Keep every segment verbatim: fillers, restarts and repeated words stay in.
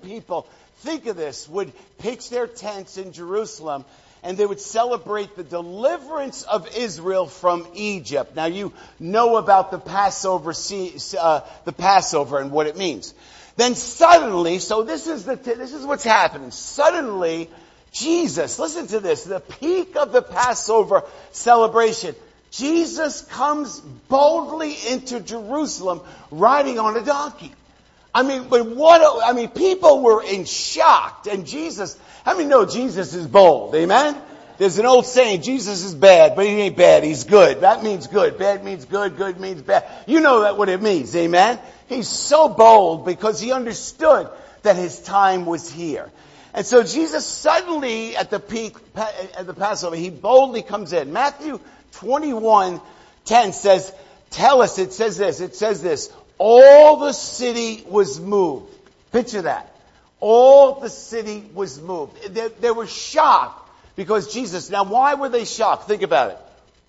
people, think of this, would pitch their tents in Jerusalem, and they would celebrate the deliverance of Israel from Egypt. Now you know about the Passover, uh, the Passover and what it means. Then suddenly, so this is the this is what's happening. Suddenly, Jesus, listen to this, the peak of the Passover celebration. Jesus comes boldly into Jerusalem riding on a donkey. I mean, but what, a, I mean, people were in shock. And Jesus, how many know Jesus is bold? Amen? There's an old saying, Jesus is bad, but he ain't bad, he's good. That means good. Bad means good, good means bad. You know that what it means, amen? He's so bold because he understood that his time was here. And so Jesus suddenly, at the peak, at the Passover, he boldly comes in. Matthew twenty-one ten says, tell us, it says this, it says this, all the city was moved. Picture that. All the city was moved. They, they were shocked because Jesus, now why were they shocked? Think about it.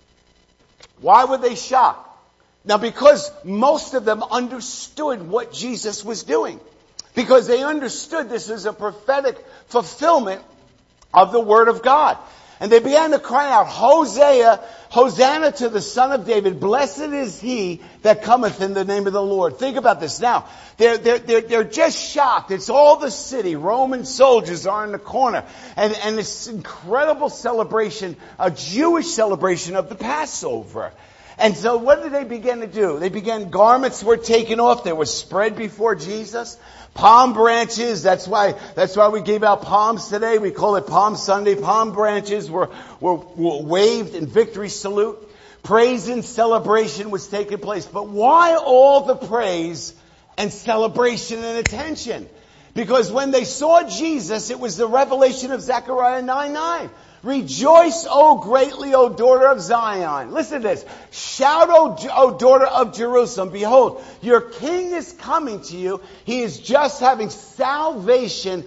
Why were they shocked? Now because most of them understood what Jesus was doing. Because they understood this is a prophetic fulfillment of the Word of God. And they began to cry out, Hosea, Hosanna to the Son of David. Blessed is he that cometh in the name of the Lord. Think about this. Now, they're, they're, they're, they're just shocked. It's all the city. Roman soldiers are in the corner. And, and this incredible celebration, a Jewish celebration of the Passover. And so what did they begin to do? They began, garments were taken off. They were spread before Jesus. Palm branches, that's why, that's why we gave out palms today. We call it Palm Sunday. Palm branches were, were, were waved in victory salute. Praise and celebration was taking place. But why all the praise and celebration and attention? Because when they saw Jesus, it was the revelation of Zechariah nine nine. Rejoice, O greatly, O daughter of Zion. Listen to this. Shout, O, o daughter of Jerusalem. Behold, your king is coming to you. He is just having salvation,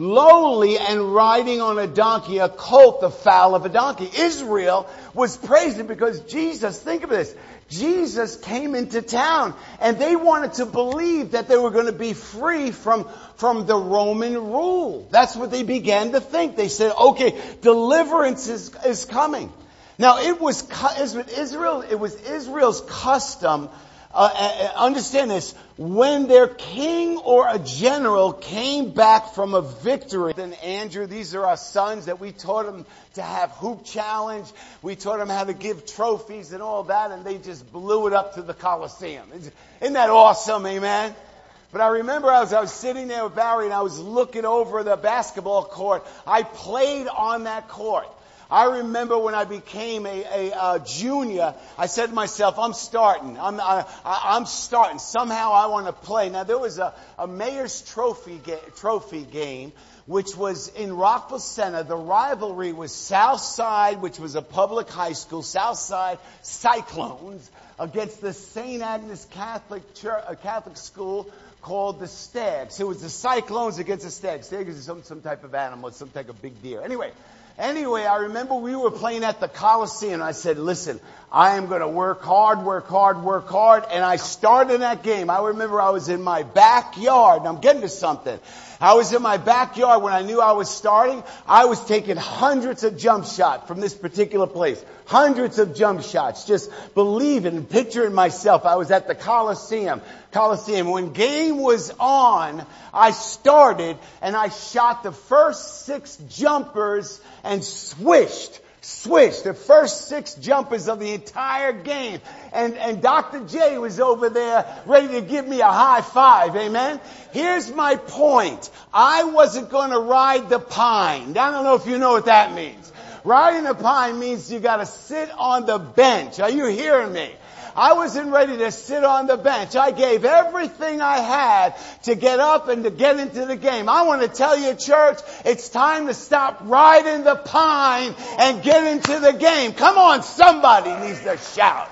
lowly and riding on a donkey, a colt, the foal of a donkey. Israel was praising because Jesus, think of this, Jesus came into town and they wanted to believe that they were going to be free from, from the Roman rule. That's what they began to think. They said, okay, deliverance is, is coming. Now it was Israel, it was Israel's custom, uh, understand this, when their king or a general came back from a victory. Then Andrew, these are our sons that we taught them to have hoop challenge. We taught them how to give trophies and all that, and they just blew it up to the Coliseum. Isn't that awesome, amen? But I remember as I was sitting there with Barry and I was looking over the basketball court, I played on that court. I remember when I became a, a, a junior, I said to myself, I'm starting. I'm, I, I'm starting. Somehow I want to play. Now there was a, a Mayor's Trophy, ga- trophy game, which was in Rockville Center. The rivalry was Southside, which was a public high school, Southside Cyclones, against the Saint Agnes Catholic Church, uh, Catholic school called the Stags. It was the Cyclones against the Stags. Stags is some, some type of animal, some type of big deer. Anyway. Anyway, I remember we were playing at the Coliseum. I said, listen, I am going to work hard, work hard, work hard. And I started that game. I remember I was in my backyard. And I'm getting to something. I was in my backyard when I knew I was starting. I was taking hundreds of jump shots from this particular place. Hundreds of jump shots. Just believing and picturing myself. I was at the Coliseum. Coliseum. When game was on, I started and I shot the first six jumpers and swished. Swish, the first six jumpers of the entire game. And, and Doctor J was over there ready to give me a high five. Amen? Here's my point. I wasn't going to ride the pine. I don't know if you know what that means. Riding the pine means you got to sit on the bench. Are you hearing me? I wasn't ready to sit on the bench. I gave everything I had to get up and to get into the game. I want to tell you, church, it's time to stop riding the pine and get into the game. Come on, somebody needs to shout.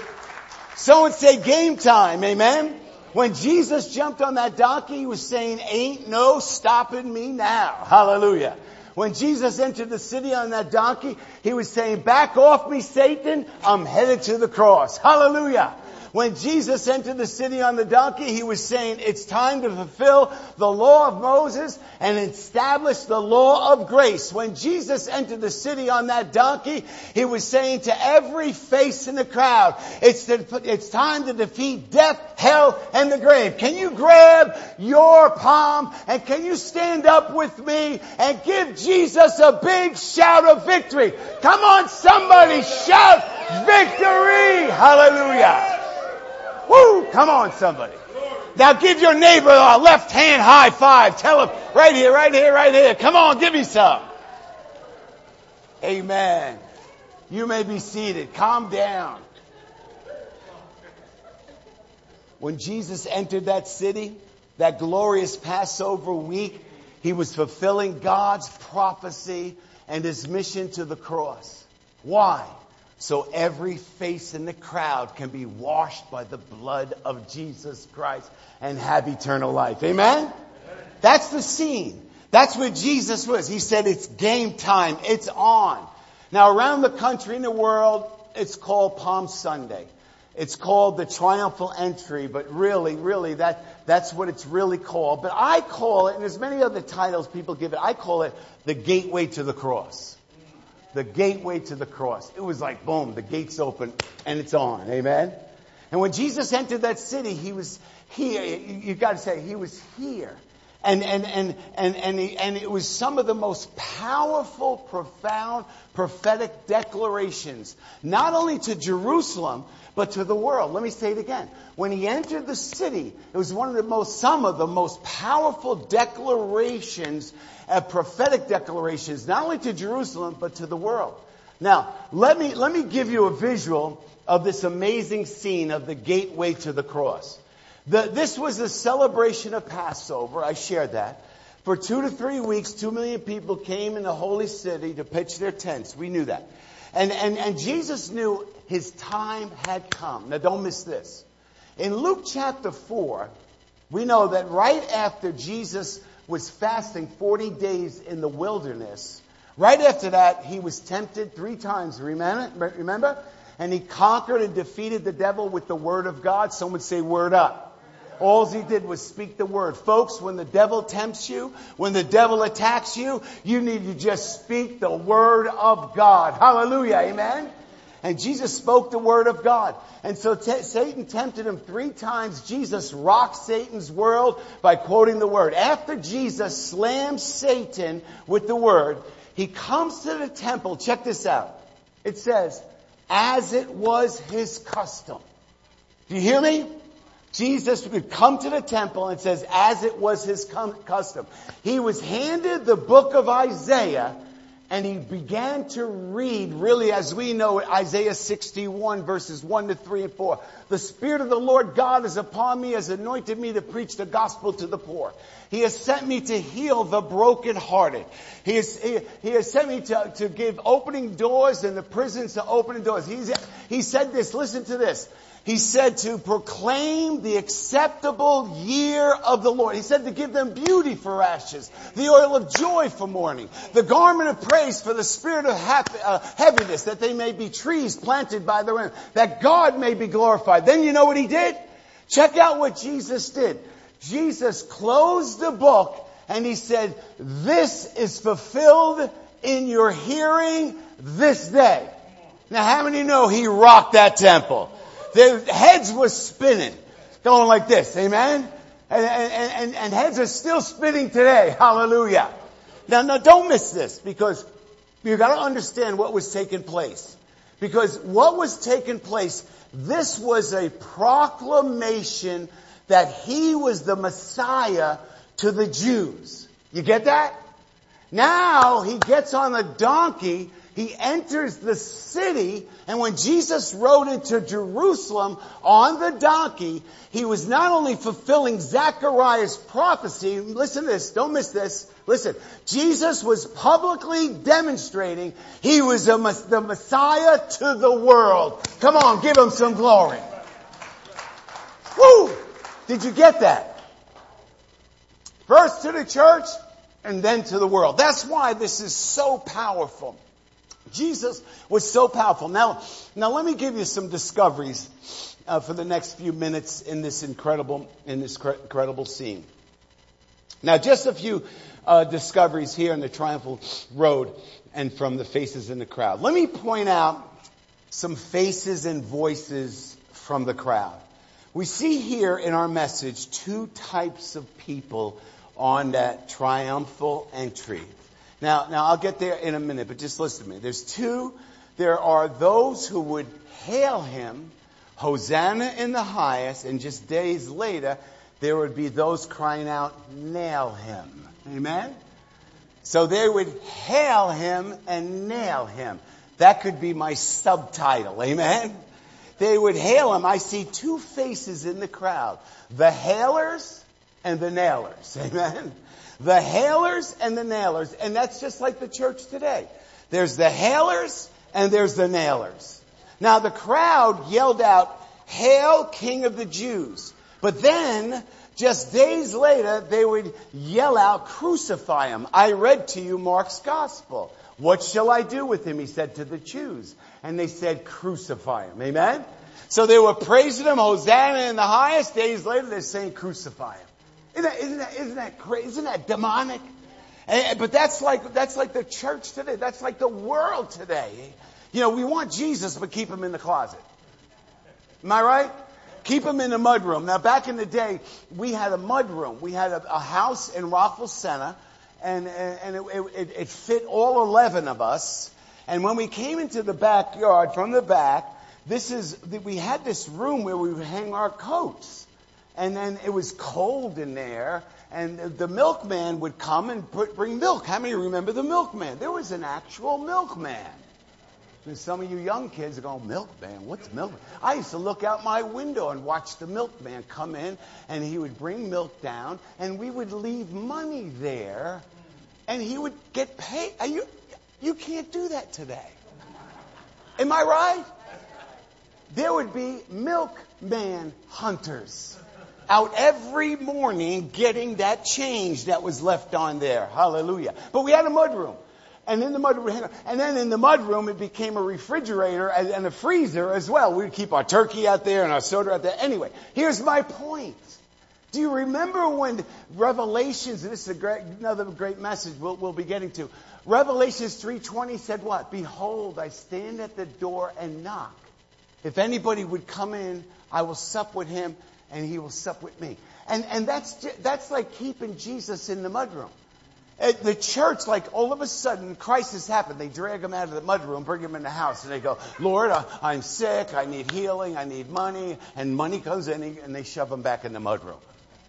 Someone say game time, amen? When Jesus jumped on that donkey, he was saying, ain't no stopping me now. Hallelujah. When Jesus entered the city on that donkey, he was saying, back off me, Satan. I'm headed to the cross. Hallelujah. When Jesus entered the city on the donkey, he was saying it's time to fulfill the law of Moses and establish the law of grace. When Jesus entered the city on that donkey, he was saying to every face in the crowd, it's, to, it's time to defeat death, hell, and the grave. Can you grab your palm and can you stand up with me and give Jesus a big shout of victory? Come on, somebody shout victory! Hallelujah! Woo! Come on, somebody. Now give your neighbor a left hand high five. Tell him, right here, right here, right here. Come on, give me some. Amen. You may be seated. Calm down. When Jesus entered that city, that glorious Passover week, he was fulfilling God's prophecy and his mission to the cross. Why? So every face in the crowd can be washed by the blood of Jesus Christ and have eternal life. Amen? That's the scene. That's where Jesus was. He said it's game time. It's on. Now around the country and the world, it's called Palm Sunday. It's called the triumphal entry, but really, really, that that's what it's really called. But I call it, and there's many other titles people give it, I call it the gateway to the cross. The gateway to the cross. It was like, boom, the gates open and it's on. Amen? And when Jesus entered that city, he was here. You got to say, he was here. And, and, and, and, and, he, and it was some of the most powerful, profound, prophetic declarations, not only to Jerusalem, but to the world. Let me say it again. When he entered the city, it was one of the most, some of the most powerful declarations, uh, prophetic declarations, not only to Jerusalem, but to the world. Now, let me, let me give you a visual of this amazing scene of the gateway to the cross. The, this was a celebration of Passover. I shared that. For two to three weeks, two million people came in the holy city to pitch their tents. We knew that. And, and, and Jesus knew his time had come. Now don't miss this. In Luke chapter four, we know that right after Jesus was fasting forty days in the wilderness, right after that, he was tempted three times. Remember? Remember? And he conquered and defeated the devil with the word of God. Some would say word up. All he did was speak the word. Folks, when the devil tempts you, when the devil attacks you, you need to just speak the word of God. Hallelujah. Amen? And Jesus spoke the word of God. And so t- Satan tempted him three times. Jesus rocked Satan's world by quoting the word. After Jesus slams Satan with the word, he comes to the temple. Check this out. It says, as it was his custom. Do you hear me? Jesus would come to the temple and it says, as it was his custom. He was handed the book of Isaiah and he began to read, really as we know it, Isaiah sixty-one verses one to three and four. The Spirit of the Lord God is upon me, has anointed me to preach the gospel to the poor. He has sent me to heal the brokenhearted. He has, he, he has sent me to, to give opening doors and the prisons to opening doors. He's, he said this, listen to this. He said to proclaim the acceptable year of the Lord. He said to give them beauty for ashes, the oil of joy for mourning, the garment of praise for the spirit of happy, uh, heaviness, that they may be trees planted by the wind, that God may be glorified. Then you know what he did? Check out what Jesus did. Jesus closed the book and he said, this is fulfilled in your hearing this day. Now how many know he rocked that temple? Their heads were spinning, going like this, amen? And, and, and, and heads are still spinning today, hallelujah. Now, now don't miss this, because you've got to understand what was taking place. Because what was taking place, this was a proclamation that he was the Messiah to the Jews. You get that? Now he gets on a donkey. He enters the city, and when Jesus rode into Jerusalem on the donkey, he was not only fulfilling Zechariah's prophecy, listen to this, don't miss this, listen, Jesus was publicly demonstrating he was a, the Messiah to the world. Come on, give him some glory. Woo! Did you get that? First to the church, and then to the world. That's why this is so powerful. Jesus was so powerful. Now, now let me give you some discoveries uh, for the next few minutes in this incredible, in this cre- incredible scene. Now, just a few uh, discoveries here on the Triumphal Road and from the faces in the crowd. Let me point out some faces and voices from the crowd. We see here in our message two types of people on that triumphal entry. Now, now I'll get there in a minute, but just listen to me. There's two. There are those who would hail him, Hosanna in the highest, and just days later, there would be those crying out, nail him. Amen? So they would hail him and nail him. That could be my subtitle. Amen? They would hail him. I see two faces in the crowd. The hailers and the nailers. Amen? The hailers and the nailers. And that's just like the church today. There's the hailers and there's the nailers. Now the crowd yelled out, "Hail, King of the Jews." But then, just days later, they would yell out, "Crucify him." I read to you Mark's gospel. "What shall I do with him?" he said to the Jews. And they said, "Crucify him." Amen? So they were praising him, Hosanna in the highest. Days later, they're saying, "Crucify him." Isn't that, isn't that, isn't that crazy? Isn't that demonic? And, but that's like, that's like the church today. That's like the world today. You know, we want Jesus, but keep him in the closet. Am I right? Keep him in the mudroom. Now, back in the day, we had a mudroom. We had a, a house in Rockville Center, and, and it, it, it fit all eleven of us. And when we came into the backyard from the back, this is we had this room where we would hang our coats. And then it was cold in there, and the milkman would come and put, bring milk. How many remember the milkman? There was an actual milkman. And some of you young kids are going, "Milkman? What's milkman?" I used to look out my window and watch the milkman come in, and he would bring milk down, and we would leave money there, and he would get paid. Are you, you can't do that today. Am I right? There would be milkman hunters out every morning getting that change that was left on there. Hallelujah. But we had a mudroom. And in the mudroom, and then in the mudroom, it became a refrigerator and a freezer as well. We'd keep our turkey out there and our soda out there. Anyway, here's my point. Do you remember when Revelations, and this is a great, another great message we'll, we'll be getting to. Revelations three twenty said what? "Behold, I stand at the door and knock. If anybody would come in, I will sup with him, and he will sup with me." And and that's that's like keeping Jesus in the mudroom. At the church, like all of a sudden, crisis happened. They drag him out of the mudroom, bring him in the house, and they go, "Lord, uh, I'm sick, I need healing, I need money." And money comes in, and they shove him back in the mudroom.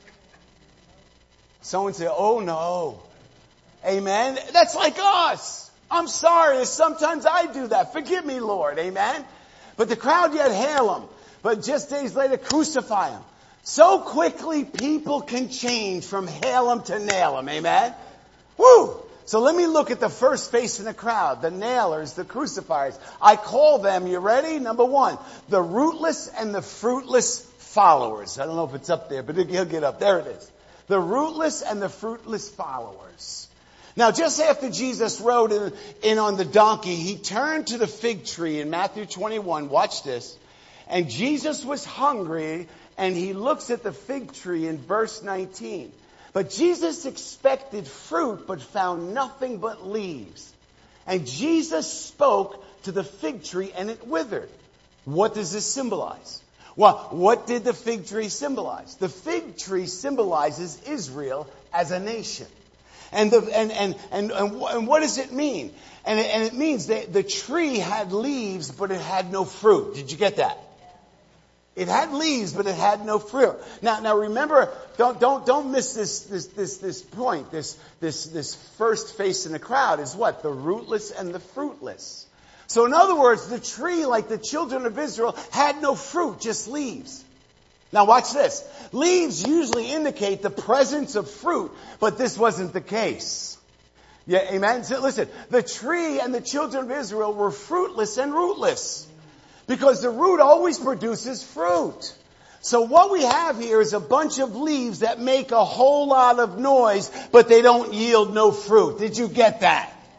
Someone say, "Oh no." Amen? That's like us. I'm sorry, sometimes I do that. Forgive me, Lord. Amen? But the crowd yet hail him. But just days later, "Crucify him." So quickly people can change from hail him to nail him. Amen? Woo! So let me look at the first face in the crowd, the nailers, the crucifiers. I call them, you ready? Number one, the rootless and the fruitless followers. I don't know if it's up there, but he'll get up. There it is. The rootless and the fruitless followers. Now, just after Jesus rode in, in on the donkey, he turned to the fig tree in Matthew twenty-one. Watch this. And Jesus was hungry, and he looks at the fig tree in verse nineteen. But Jesus expected fruit, but found nothing but leaves. And Jesus spoke to the fig tree, and it withered. What does this symbolize? Well, what did the fig tree symbolize? The fig tree symbolizes Israel as a nation. And the, and, and, and, and, and what does it mean? And it, and it means that the tree had leaves, but it had no fruit. Did you get that? It had leaves, but it had no fruit. Now, now remember, don't, don't, don't miss this, this, this, this point. This, this, this first face in the crowd is what? The rootless and the fruitless. So in other words, the tree, like the children of Israel, had no fruit, just leaves. Now watch this. Leaves usually indicate the presence of fruit, but this wasn't the case. Yeah, amen? So listen, the tree and the children of Israel were fruitless and rootless. Because the root always produces fruit. So what we have here is a bunch of leaves that make a whole lot of noise, but they don't yield no fruit. Did you get that?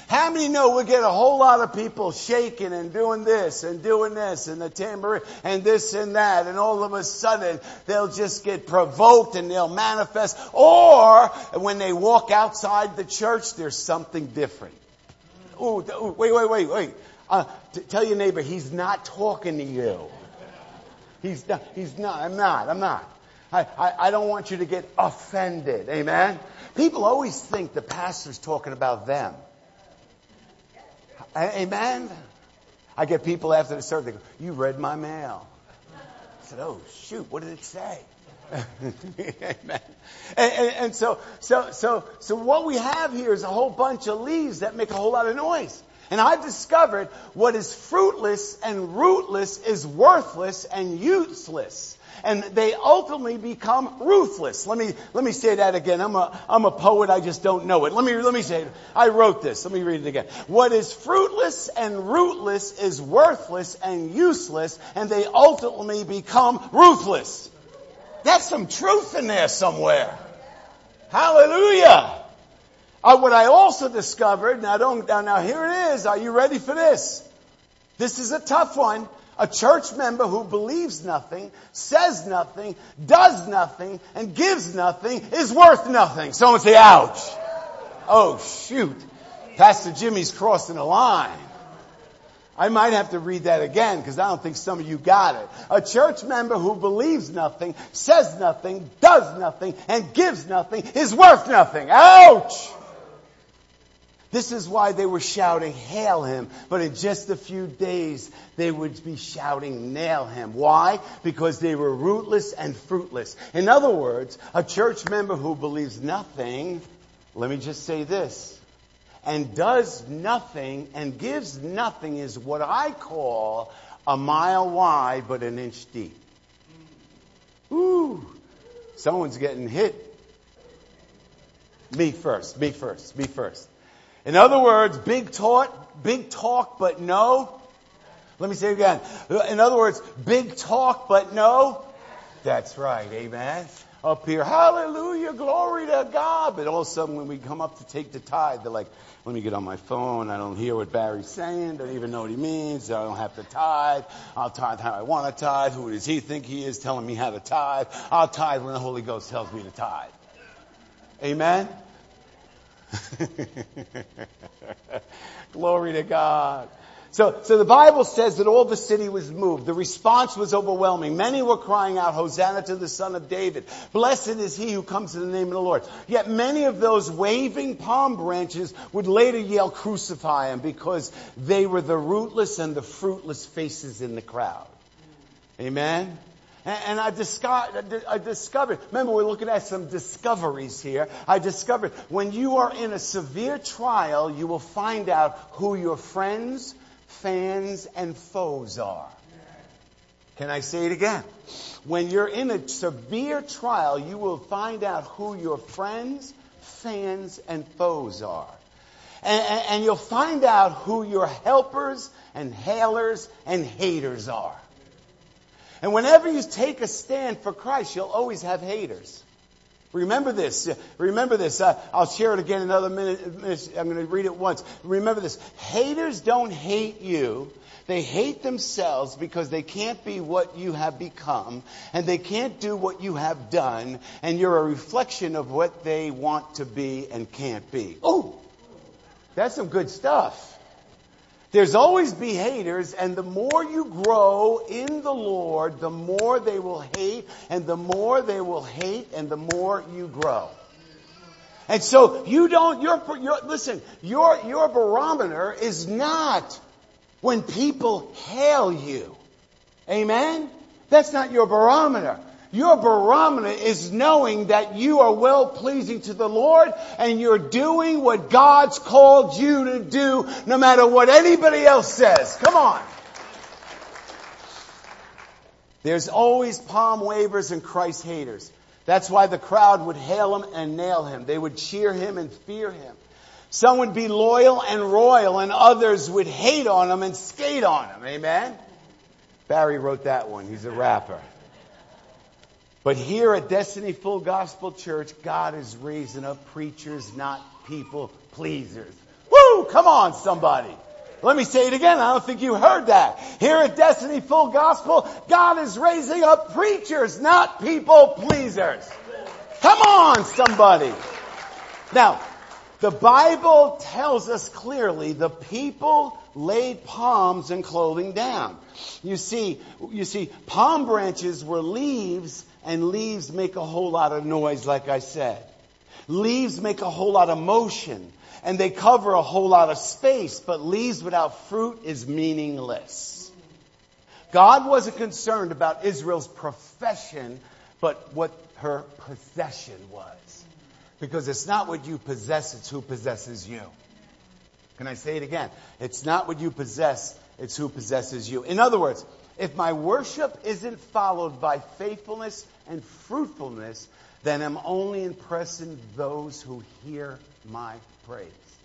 How many know we get a whole lot of people shaking and doing this and doing this and the tambourine and this and that, and all of a sudden they'll just get provoked and they'll manifest. Or when they walk outside the church, there's something different. Ooh, ooh wait, wait, wait, wait. Uh, t- tell your neighbor, he's not talking to you. He's not, he's not, I'm not, I'm not. I, I, I don't want you to get offended. Amen? People always think the pastor's talking about them. Amen? I get people after the service, they go, you read my mail. I said, oh, shoot, what did it say? Amen. And, and, and so, so, so, so what we have here is a whole bunch of leaves that make a whole lot of noise. And I've discovered what is fruitless and rootless is worthless and useless. And they ultimately become ruthless. Let me, let me say that again. I'm a, I'm a poet. I just don't know it. Let me, let me say it. I wrote this. Let me read it again. What is fruitless and rootless is worthless and useless, and they ultimately become ruthless. That's some truth in there somewhere. Hallelujah. Uh, what I also discovered, now don't, now, now here it is. Are you ready for this? This is a tough one. A church member who believes nothing, says nothing, does nothing, and gives nothing is worth nothing. Someone say, ouch. Oh, shoot. Pastor Jimmy's crossing the line. I might have to read that again because I don't think some of you got it. A church member who believes nothing, says nothing, does nothing, and gives nothing is worth nothing. Ouch! This is why they were shouting, hail him. But in just a few days, they would be shouting, nail him. Why? Because they were rootless and fruitless. In other words, a church member who believes nothing, let me just say this, and does nothing and gives nothing is what I call a mile wide but an inch deep. Ooh, someone's getting hit. Me first, me first, me first. In other words, big talk, big talk, but no. Let me say it again. In other words, big talk, but no. That's right. Amen. Up here, hallelujah, glory to God. But all of a sudden, when we come up to take the tithe, they're like, let me get on my phone. I don't hear what Barry's saying. Don't even know what he means. I don't have to tithe. I'll tithe how I want to tithe. Who does he think he is telling me how to tithe? I'll tithe when the Holy Ghost tells me to tithe. Amen. Glory to God. So, so the Bible says that all the city was moved. The response was overwhelming. Many were crying out, Hosanna to the Son of David. Blessed is he who comes in the name of the Lord. Yet many of those waving palm branches would later yell, crucify him, because they were the rootless and the fruitless faces in the crowd. Amen. And I discovered, I discovered, remember we're looking at some discoveries here. I discovered when you are in a severe trial, you will find out who your friends, fans, and foes are. Can I say it again? When you're in a severe trial, you will find out who your friends, fans, and foes are. And, and, and you'll find out who your helpers and hailers and haters are. And whenever you take a stand for Christ, you'll always have haters. Remember this. Remember this. Uh, I'll share it again in another minute. I'm going to read it once. Remember this. Haters don't hate you. They hate themselves because they can't be what you have become, and they can't do what you have done, and you're a reflection of what they want to be and can't be. Oh, that's some good stuff. There's always be haters, and the more you grow in the Lord, the more they will hate, and the more they will hate, and the more you grow. And so you don't, your, your, listen, your, your barometer is not when people hail you. Amen? That's not your barometer. Your barometer is knowing that you are well-pleasing to the Lord and you're doing what God's called you to do no matter what anybody else says. Come on. There's always palm wavers and Christ haters. That's why the crowd would hail him and nail him. They would cheer him and fear him. Some would be loyal and royal, and others would hate on him and skate on him. Amen? Barry wrote that one. He's a rapper. But here at Destiny Full Gospel Church, God is raising up preachers, not people pleasers. Woo! Come on, somebody. Let me say it again. I don't think you heard that. Here at Destiny Full Gospel, God is raising up preachers, not people pleasers. Come on, somebody. Now, the Bible tells us clearly the people laid palms and clothing down. You see, you see, palm branches were leaves, and leaves make a whole lot of noise, like I said. Leaves make a whole lot of motion, and they cover a whole lot of space, but leaves without fruit is meaningless. God wasn't concerned about Israel's profession, but what her possession was. Because it's not what you possess, it's who possesses you. Can I say it again? It's not what you possess, it's who possesses you. In other words, if my worship isn't followed by faithfulness and fruitfulness, then I'm only impressing those who hear my praise.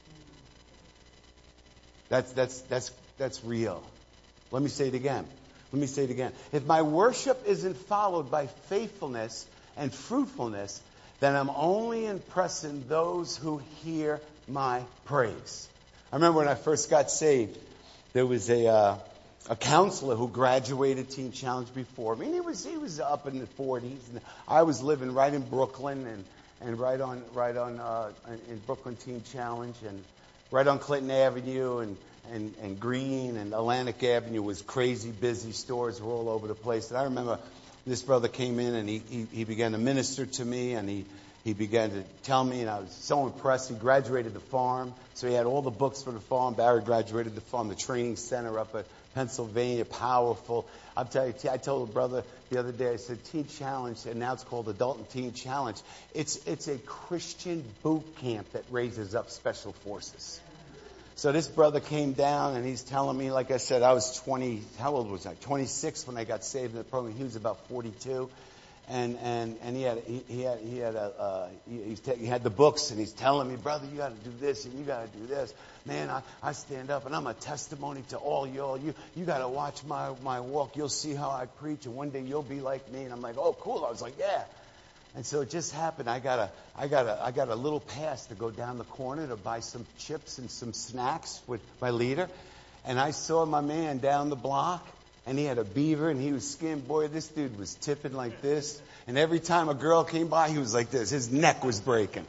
That's, that's, that's, that's real. Let me say it again. Let me say it again. If my worship isn't followed by faithfulness and fruitfulness, then I'm only impressing those who hear my praise. I remember when I first got saved, there was a uh, a counselor who graduated Teen Challenge before me. I mean, he was he was up in the forties, and I was living right in Brooklyn and and right on right on uh, in Brooklyn Teen Challenge and right on Clinton Avenue and. And, and Green and Atlantic Avenue was crazy busy. Stores were all over the place. And I remember this brother came in and he, he, he began to minister to me and he, he began to tell me, and I was so impressed. He graduated the farm, so he had all the books for the farm. Barry graduated the farm, the training center up at Pennsylvania, powerful. I'll tell you, I told a brother the other day, I said, Teen Challenge, and now it's called Adult and Teen Challenge. It's, it's a Christian boot camp that raises up special forces. So this brother came down and he's telling me, like I said, I was twenty, how old was I? twenty-six when I got saved in the program. He was about forty-two. And, and, and he had, he, he had, he had a, uh, he, he had the books and he's telling me, brother, you got to do this and you got to do this. Man, I, I stand up and I'm a testimony to all y'all. You, you got to watch my, my walk. You'll see how I preach and one day you'll be like me. And I'm like, oh, cool. I was like, yeah. And so it just happened. I got a, I got a, I got a little pass to go down the corner to buy some chips and some snacks with my leader. And I saw my man down the block, and he had a beaver, and he was skinned. Boy, this dude was tipping like this. And every time a girl came by, he was like this. His neck was breaking.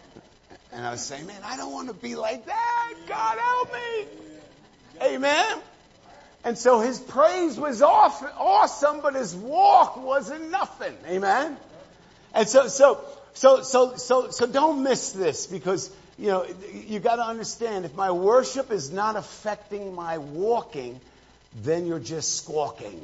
And I was saying, man, I don't want to be like that. God help me. Amen. And so his praise was off, awesome, but his walk wasn't nothing. Amen. And so, so, so, so, so, so don't miss this because, you know, you got to understand if my worship is not affecting my walking, then you're just squawking.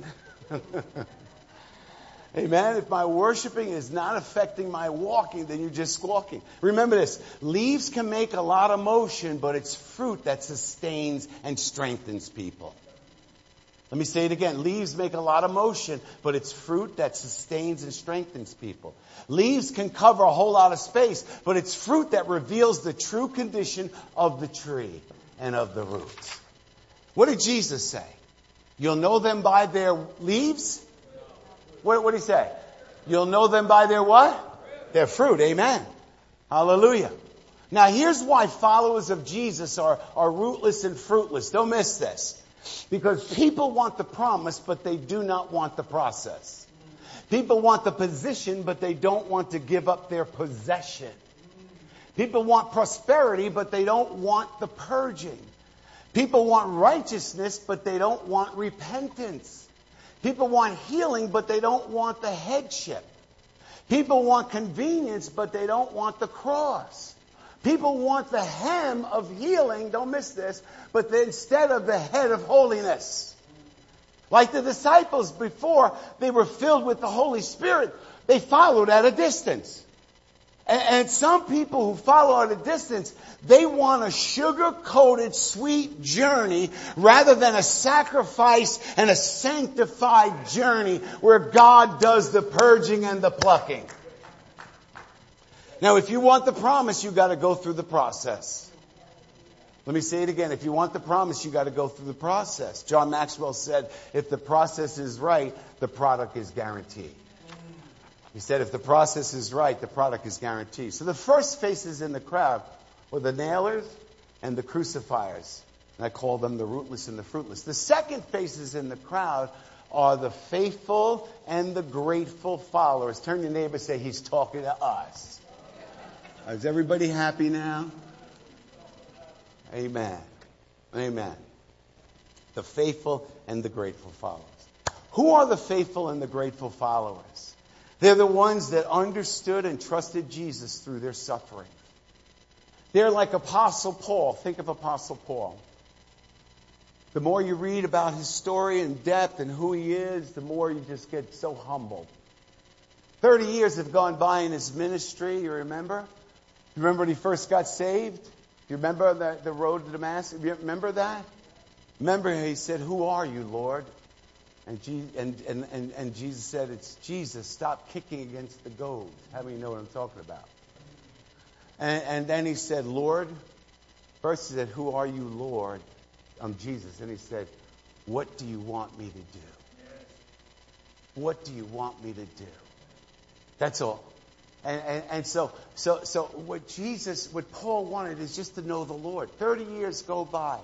Amen. If my worshiping is not affecting my walking, then you're just squawking. Remember this. Leaves can make a lot of motion, but it's fruit that sustains and strengthens people. Let me say it again. Leaves make a lot of motion, but it's fruit that sustains and strengthens people. Leaves can cover a whole lot of space, but it's fruit that reveals the true condition of the tree and of the roots. What did Jesus say? You'll know them by their leaves? What, what did he say? You'll know them by their what? Their fruit. Amen. Hallelujah. Now here's why followers of Jesus are, are rootless and fruitless. Don't miss this. Because people want the promise, but they do not want the process. People want the position, but they don't want to give up their possession. People want prosperity, but they don't want the purging. People want righteousness, but they don't want repentance. People want healing, but they don't want the headship. People want convenience, but they don't want the cross. People want the hem of healing, don't miss this, but instead of the head of holiness. Like the disciples before they were filled with the Holy Spirit, they followed at a distance. And, and some people who follow at a distance, they want a sugar-coated, sweet journey rather than a sacrifice and a sanctified journey where God does the purging and the plucking. Now, if you want the promise, you got to go through the process. Let me say it again. If you want the promise, you got to go through the process. John Maxwell said, if the process is right, the product is guaranteed. He said, if the process is right, the product is guaranteed. So the first faces in the crowd were the nailers and the crucifiers. And I call them the rootless and the fruitless. The second faces in the crowd are the faithful and the grateful followers. Turn to your neighbor and say, he's talking to us. Is everybody happy now? Amen. Amen. The faithful and the grateful followers. Who are the faithful and the grateful followers? They're the ones that understood and trusted Jesus through their suffering. They're like Apostle Paul. Think of Apostle Paul. The more you read about his story in depth and who he is, the more you just get so humbled. Thirty years have gone by in his ministry, you remember? You remember when he first got saved? You remember the, the road to Damascus? You remember that? Remember he said, who are you, Lord? And, Je- and, and, and, and Jesus said, it's Jesus. Stop kicking against the goads. How many know what I'm talking about? And, and then he said, Lord. First he said, who are you, Lord? I'm Jesus. And he said, what do you want me to do? What do you want me to do? That's all. And, and, and so, so, so what Jesus, what Paul wanted is just to know the Lord. Thirty years go by.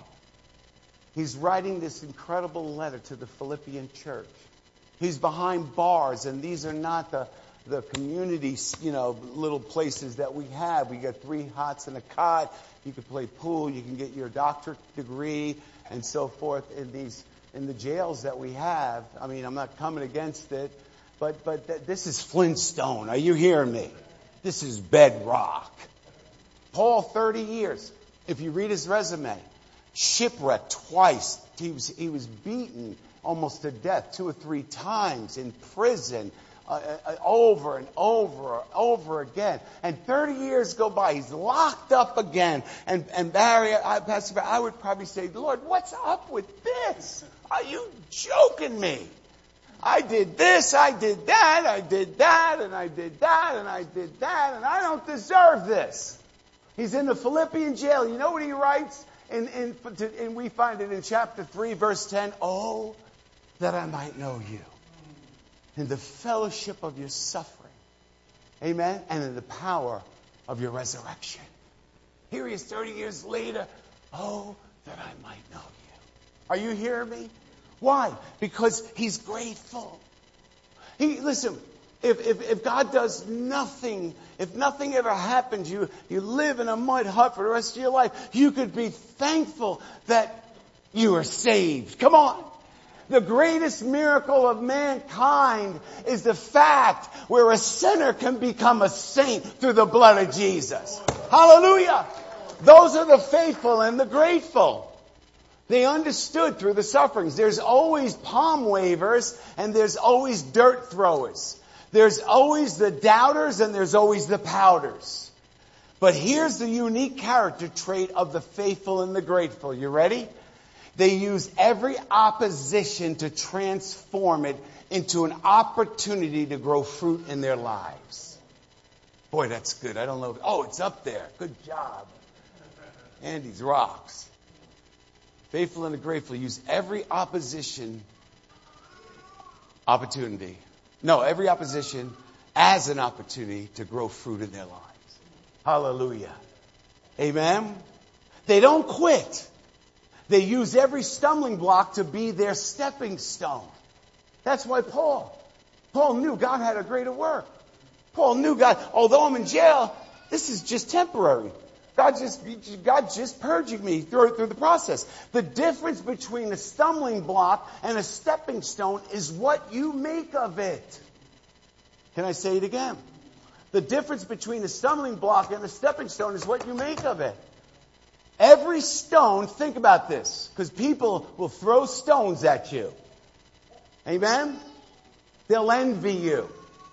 He's writing this incredible letter to the Philippian church. He's behind bars, and these are not the, the community, you know, little places that we have. We got three hots and a cot. You can play pool. You can get your doctorate degree and so forth in these in the jails that we have. I mean, I'm not coming against it, but but th- this is Flintstone. Are you hearing me? This is bedrock. Paul, thirty years. If you read his resume, shipwrecked twice. He was he was beaten almost to death two or three times in prison. Uh, uh, over and over and over again. And thirty years go by. He's locked up again. And, and Barry, I, Pastor Barry, I would probably say, Lord, what's up with this? Are you joking me? I did this, I did that, I did that, and I did that, and I did that, and I don't deserve this. He's in the Philippian jail. You know what he writes? In, in, and we find it in chapter three, verse ten. Oh, that I might know you. In the fellowship of your suffering. Amen? And in the power of your resurrection. Here he is thirty years later. Oh, that I might know you. Are you hearing me? Why? Because he's grateful. He listen, if, if, if God does nothing, if nothing ever happens, you, you live in a mud hut for the rest of your life, you could be thankful that you are saved. Come on. The greatest miracle of mankind is the fact where a sinner can become a saint through the blood of Jesus. Hallelujah! Those are the faithful and the grateful. They understood through the sufferings. There's always palm wavers and there's always dirt throwers. There's always the doubters and there's always the pouters. But here's the unique character trait of the faithful and the grateful. You ready? They use every opposition to transform it into an opportunity to grow fruit in their lives. Boy, that's good. I don't know. Oh, it's up there. Good job. Andy's rocks. Faithful and the grateful use every opposition opportunity. No, every opposition as an opportunity to grow fruit in their lives. Hallelujah. Amen. They don't quit. They use every stumbling block to be their stepping stone. That's why Paul, Paul knew God had a greater work. Paul knew God, although I'm in jail, this is just temporary. God just, God just purging me through, through the process. The difference between a stumbling block and a stepping stone is what you make of it. Can I say it again? The difference between a stumbling block and a stepping stone is what you make of it. Every stone, think about this, because people will throw stones at you. Amen? They'll envy you.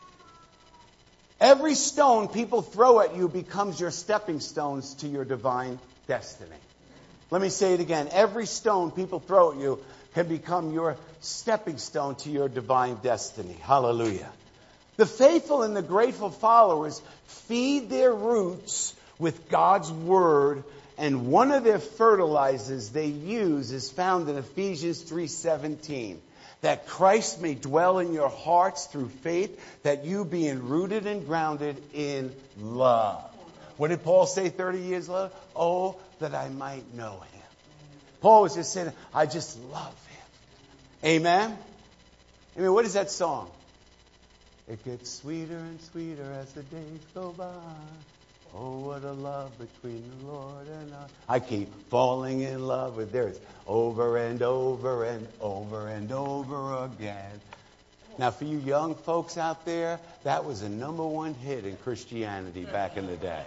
Every stone people throw at you becomes your stepping stones to your divine destiny. Let me say it again. Every stone people throw at you can become your stepping stone to your divine destiny. Hallelujah. The faithful and the grateful followers feed their roots with God's Word. And one of their fertilizers they use is found in Ephesians three seventeen. That Christ may dwell in your hearts through faith, that you being rooted and grounded in love. What did Paul say thirty years later? Oh, that I might know him. Paul was just saying, I just love him. Amen? I mean, what is that song? It gets sweeter and sweeter as the days go by. Oh, what a love between the Lord and I. I keep falling in love with theirs over and over and over and over again. Now, for you young folks out there, that was a number one hit in Christianity back in the day.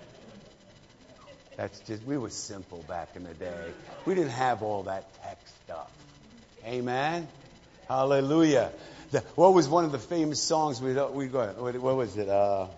That's just, we were simple back in the day. We didn't have all that tech stuff. Amen? Hallelujah. The, what was one of the famous songs we we got? What, what was it? Uh,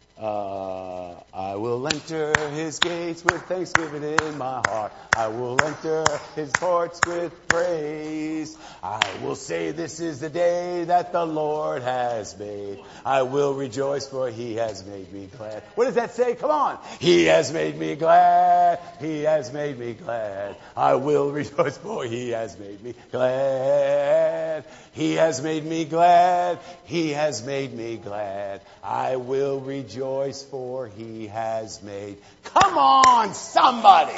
uh, I will enter his gates with thanksgiving in my heart. I will enter his courts with praise. I will say this is the day that the Lord has made. I will rejoice for he has made me glad. What does that say? Come on. He has made me glad. He has made me glad. I will rejoice for he has made me glad. He has made me glad. He has made me glad. I will rejoice for he has made. Come on, somebody.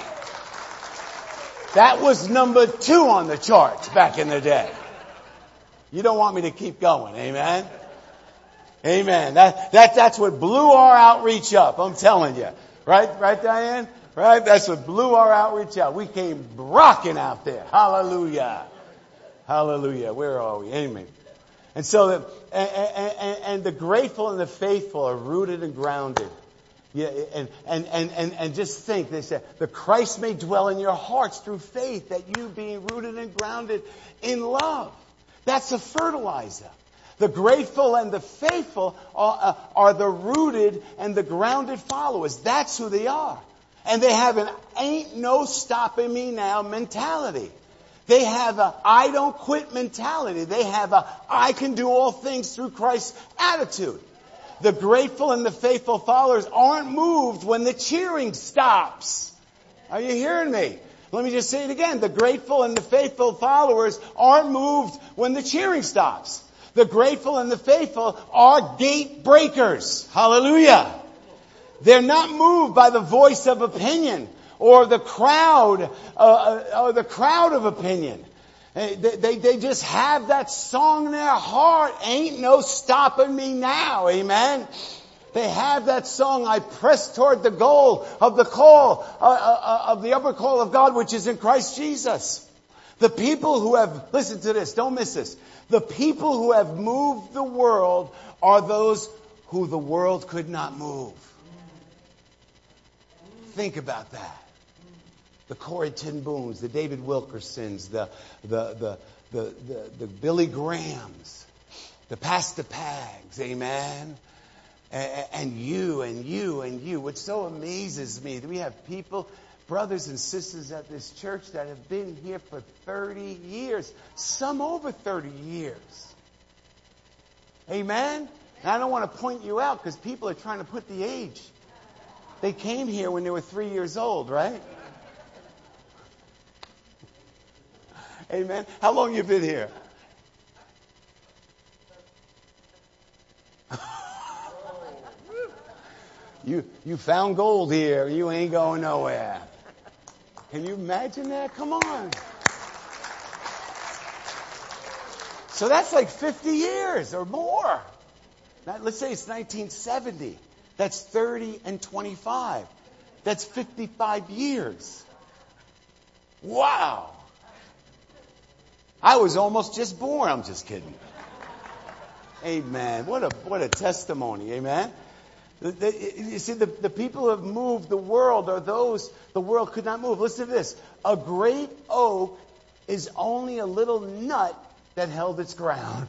That was number two on the charts back in the day. You don't want me to keep going, amen? Amen. That, that, that's what blew our outreach up, I'm telling you. Right, right, Diane? Right? That's what blew our outreach up. We came rocking out there. Hallelujah. Hallelujah. Where are we? Amen. And so, the, and, and, and the grateful and the faithful are rooted and grounded. Yeah, and, and, and, and, and just think, they said, the Christ may dwell in your hearts through faith, that you being rooted and grounded in love. That's a fertilizer. The grateful and the faithful are, uh, are the rooted and the grounded followers. That's who they are. And they have an ain't no stopping me now mentality. They have a I don't quit mentality. They have a I can do all things through Christ attitude. The grateful and the faithful followers aren't moved when the cheering stops. Are you hearing me? Let me just say it again. The grateful and the faithful followers aren't moved when the cheering stops. The grateful and the faithful are gate breakers. Hallelujah. They're not moved by the voice of opinion or the crowd, uh, or the crowd of opinion. They, they, they just have that song in their heart. Ain't no stopping me now. Amen. They have that song, I press toward the goal of the call, uh, uh, of the upper call of God, which is in Christ Jesus. The people who have, listen to this, don't miss this. The people who have moved the world are those who the world could not move. Think about that. The Corrie ten Booms, the David Wilkersons, the, the, the, the, the, the Billy Grahams, the Pastor Pags, amen? And, and you and you and you. What so amazes me, that we have people, brothers and sisters at this church that have been here for thirty years, some over thirty years. Amen? And I don't want to point you out because people are trying to put the age. They came here when they were three years old, right? Amen. How long you been here? you you found gold here. You ain't going nowhere. Can you imagine that? Come on. So that's like fifty years or more. Now, let's say it's nineteen seventy. That's thirty and twenty-five. That's fifty-five years. Wow. I was almost just born. I'm just kidding. Amen. What a what a testimony. Amen. The, the, you see, the, the people who have moved the world are those the world could not move. Listen to this. A great oak is only a little nut that held its ground.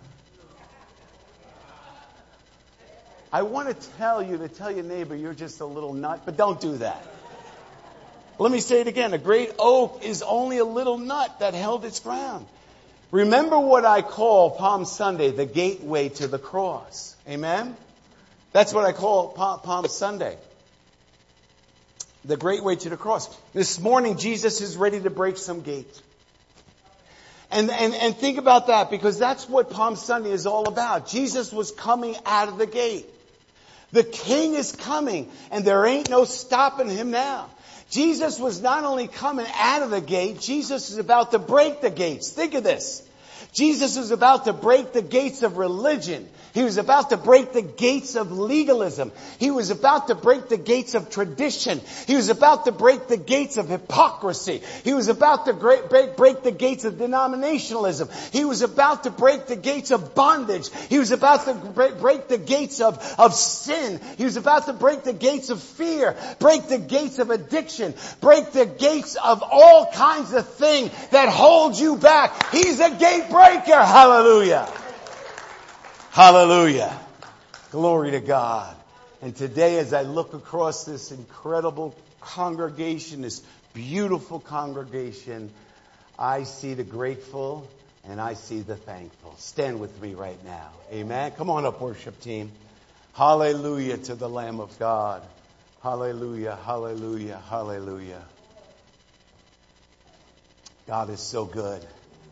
I want to tell you to tell your neighbor you're just a little nut, but don't do that. Let me say it again. A great oak is only a little nut that held its ground. Remember what I call Palm Sunday, the gateway to the cross. Amen? That's what I call Palm Sunday. The great way to the cross. This morning, Jesus is ready to break some gates. And, and, and think about that, because that's what Palm Sunday is all about. Jesus was coming out of the gate. The King is coming, and there ain't no stopping him now. Jesus was not only coming out of the gate, Jesus is about to break the gates. Think of this. Jesus is about to break the gates of religion. He was about to break the gates of legalism. He was about to break the gates of tradition. He was about to break the gates of hypocrisy. He was about to break, break, break the gates of denominationalism. He was about to break the gates of bondage. He was about to break, break the gates of, of sin. He was about to break the gates of fear, break the gates of addiction, break the gates of all kinds of things that hold you back. He's a gate breaker. Hallelujah. Hallelujah. Glory to God. And today, as I look across this incredible congregation, this beautiful congregation, I see the grateful and I see the thankful. Stand with me right now. Amen. Come on up, worship team. Hallelujah to the Lamb of God. Hallelujah, hallelujah, hallelujah. God is so good.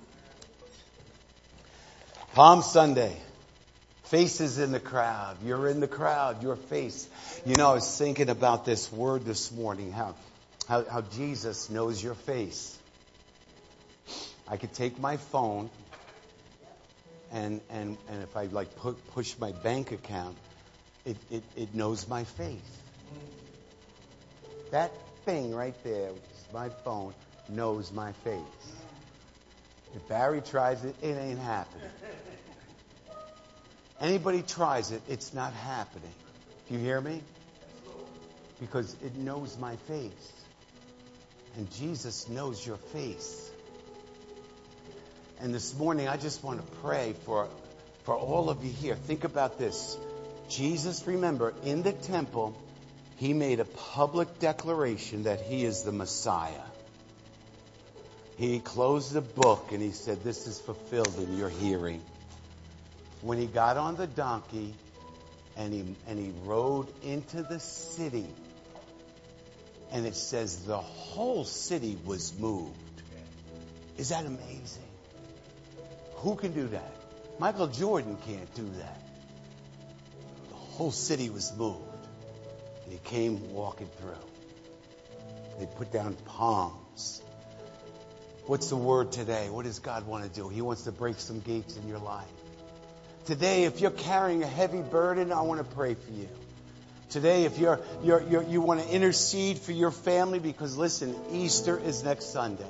Palm Sunday. Faces in the crowd. You're in the crowd. Your face. You know, I was thinking about this word this morning. How, how, how Jesus knows your face. I could take my phone and and, and if I like pu- push my bank account, it, it, it knows my face. That thing right there, which is my phone, knows my face. If Barry tries it, it ain't happening. Anybody tries it, it's not happening. Do you hear me? Because it knows my face. And Jesus knows your face. And this morning, I just want to pray for, for all of you here. Think about this. Jesus, remember, in the temple, he made a public declaration that he is the Messiah. He closed the book and he said, this is fulfilled in your hearing. When he got on the donkey and he and he rode into the city, and it says the whole city was moved. Is that amazing? Who can do that? Michael Jordan can't do that. The whole city was moved. And he came walking through. They put down palms. What's the word today? What does God want to do? He wants to break some gates in your life. Today, if you're carrying a heavy burden, I want to pray for you. Today, if you're, you're, you're, you want to intercede for your family, because listen, Easter is next Sunday.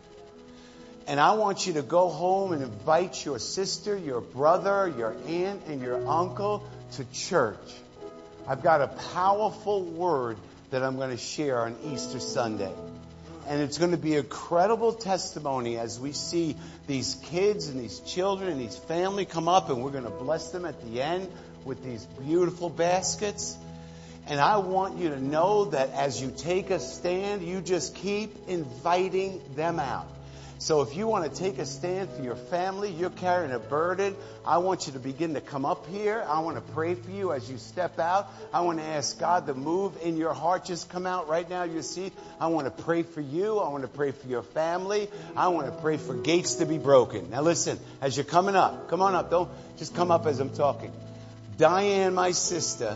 And I want you to go home and invite your sister, your brother, your aunt, and your uncle to church. I've got a powerful word that I'm going to share on Easter Sunday. And it's going to be a credible testimony as we see these kids and these children and these family come up, and we're going to bless them at the end with these beautiful baskets. And I want you to know that as you take a stand, you just keep inviting them out. So if you want to take a stand for your family, you're carrying a burden, I want you to begin to come up here. I want to pray for you as you step out. I want to ask God to move in your heart. Just come out right now, you see. I want to pray for you. I want to pray for your family. I want to pray for gates to be broken. Now listen, as you're coming up, come on up. Don't just come up as I'm talking. Diane, my sister,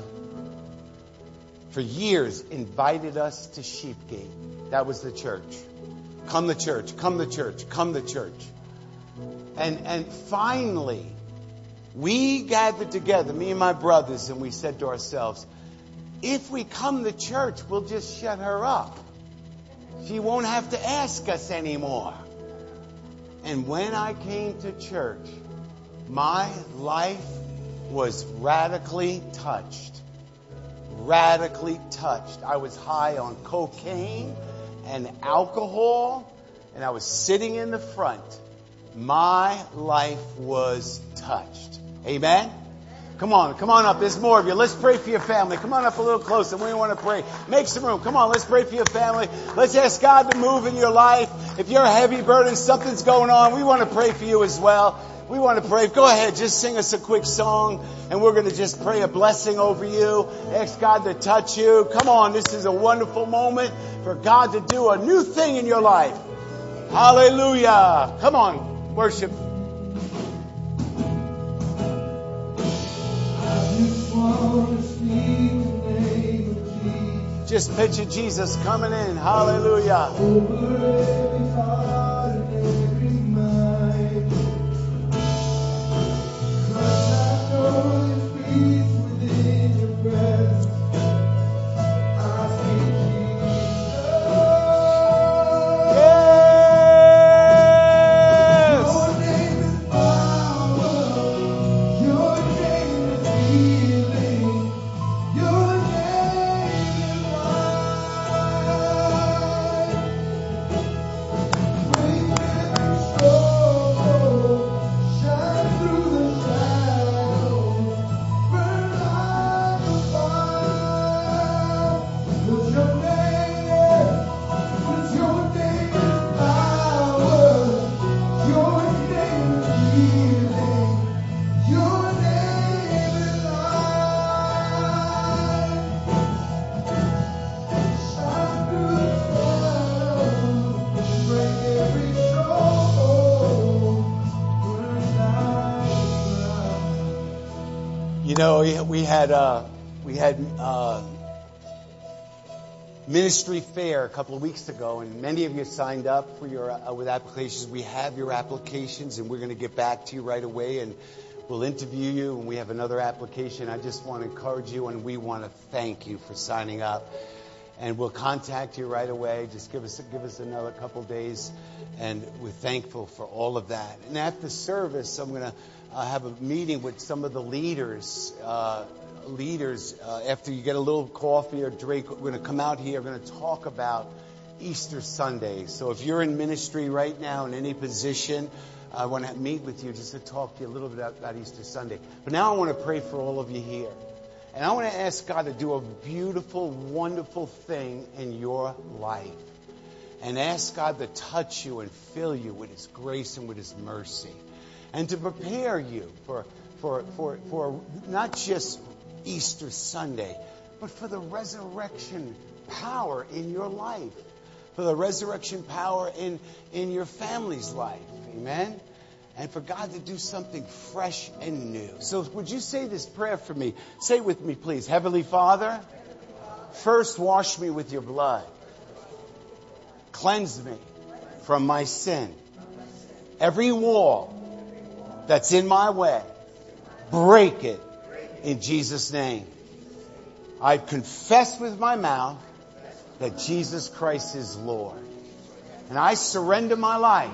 for years invited us to Sheepgate. That was the church. Come to church, come to church, come to church. And and finally, we gathered together, me and my brothers, and we said to ourselves, if we come to church, we'll just shut her up. She won't have to ask us anymore. And when I came to church, my life was radically touched. Radically touched. I was high on cocaine and alcohol, and I was sitting in the front. My life was touched. Amen? Come on, come on up. There's more of you. Let's pray for your family. Come on up a little closer. We want to pray. Make some room. Come on, let's pray for your family. Let's ask God to move in your life. If you're a heavy burden, something's going on, we want to pray for you as well. We want to pray. Go ahead, just sing us a quick song, and we're going to just pray a blessing over you. Ask God to touch you. Come on, this is a wonderful moment for God to do a new thing in your life. Hallelujah. Come on, worship. I just want to speak Just picture Jesus coming in. Hallelujah. You know, we had uh, we had uh, ministry fair a couple of weeks ago, and many of you signed up for your uh, with applications. We have your applications, and we're going to get back to you right away, and we'll interview you. And we have another application. I just want to encourage you, and we want to thank you for signing up. And we'll contact you right away. Just give us give us another couple of days, and we're thankful for all of that. And after service, I'm going to uh, have a meeting with some of the leaders. Uh, leaders, uh, after you get a little coffee or drink, we're going to come out here. We're going to talk about Easter Sunday. So if you're in ministry right now in any position, I want to meet with you just to talk to you a little bit about, about Easter Sunday. But now I want to pray for all of you here. And I want to ask God to do a beautiful, wonderful thing in your life. And ask God to touch you and fill you with His grace and with His mercy. And to prepare you for, for, for, for not just Easter Sunday, but for the resurrection power in your life. For the resurrection power in, in your family's life. Amen? And for God to do something fresh and new. So would you say this prayer for me? Say it with me, please. Heavenly Father, first wash me with your blood. Cleanse me from my sin. Every wall that's in my way, break it in Jesus' name. I confess with my mouth that Jesus Christ is Lord. And I surrender my life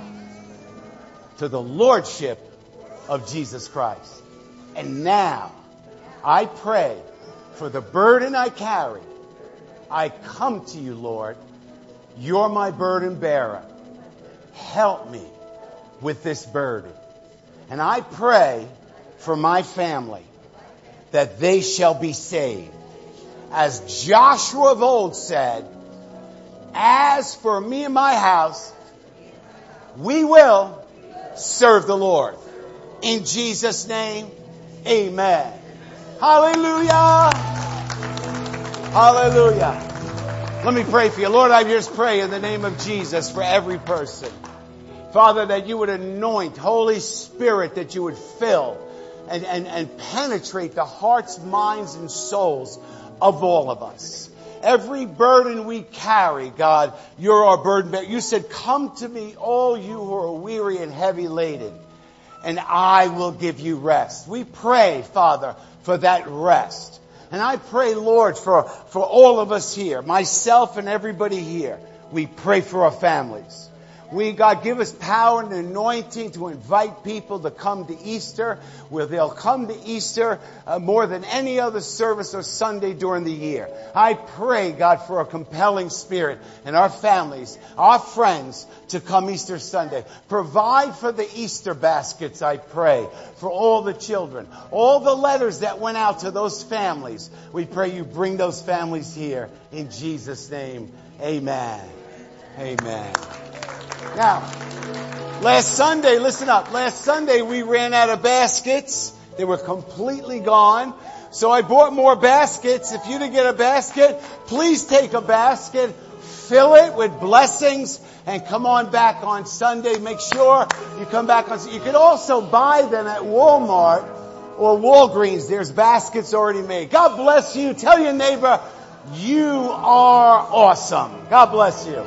to the Lordship of Jesus Christ. And now, I pray for the burden I carry. I come to you, Lord. You're my burden bearer. Help me with this burden. And I pray for my family that they shall be saved. As Joshua of old said, as for me and my house, we will serve the Lord. In Jesus' name, amen. Hallelujah. Hallelujah. Let me pray for you. Lord, I just pray in the name of Jesus for every person. Father, that you would anoint, Holy Spirit, that you would fill and, and, and penetrate the hearts, minds, and souls of all of us. Every burden we carry, God, you're our burden bearer. You said, come to me, all you who are weary and heavy laden, and I will give you rest. We pray, Father, for that rest. And I pray, Lord, for, for all of us here, myself and everybody here, we pray for our families. We, God, give us power and anointing to invite people to come to Easter, where they'll come to Easter uh, more than any other service or Sunday during the year. I pray, God, for a compelling spirit in our families, our friends, to come Easter Sunday. Provide for the Easter baskets, I pray, for all the children. All the letters that went out to those families, we pray you bring those families here. In Jesus' name, amen. Amen. Now, last Sunday, listen up. Last Sunday we ran out of baskets. They were completely gone. So I bought more baskets. If you didn't get a basket, please take a basket, fill it with blessings, and come on back on Sunday. Make sure you come back on. You can also buy them at Walmart or Walgreens. There's baskets already made. God bless you. Tell your neighbor, You are awesome. God bless you.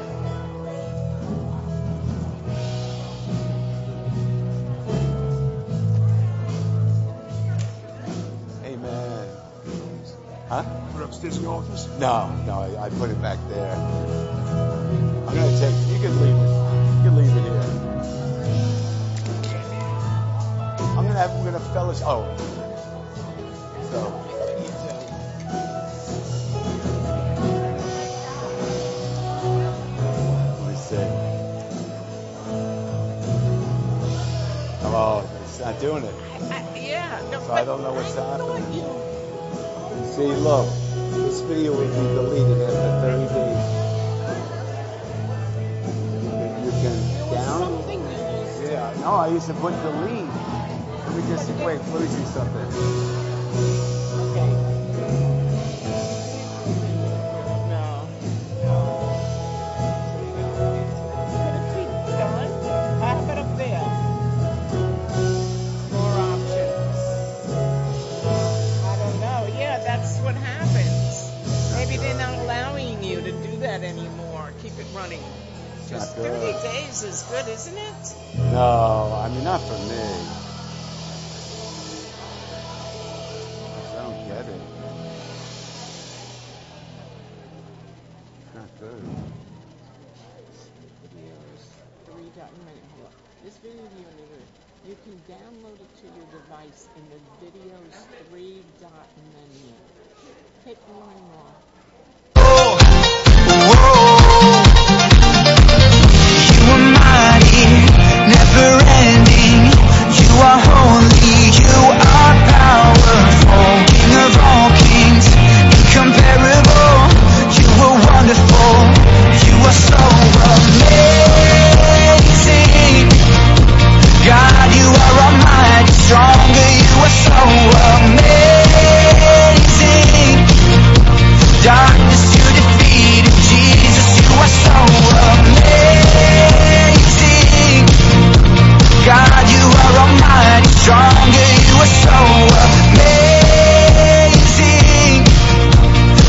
Amen. Huh? Put it upstairs in your office? No, no, I, I put it back there. I'm going to take it. You can leave it. You can leave it here. I'm going to have, we're going to fellowship. Oh. So. Let me see. Oh, it's not doing it. I, I, yeah. No, So I don't know what's I happening. thought you- See, look, this video will be deleted after thirty days. You can There was down. something you used to- Yeah, no, I used to put delete. Let me just wait. Let me see something. Okay. No. No. Could it be done? How about up there? More options. I don't know. Yeah, that's what happens. Maybe they're not allowing you to do that anymore. Keep it running. Just Not good. thirty days is good, isn't it? No, I mean not for me. I don't get it. It's not good. Videos, three dot, minute, hold on. This video, you can download it to your device in the videos three dot menu. Hit one more.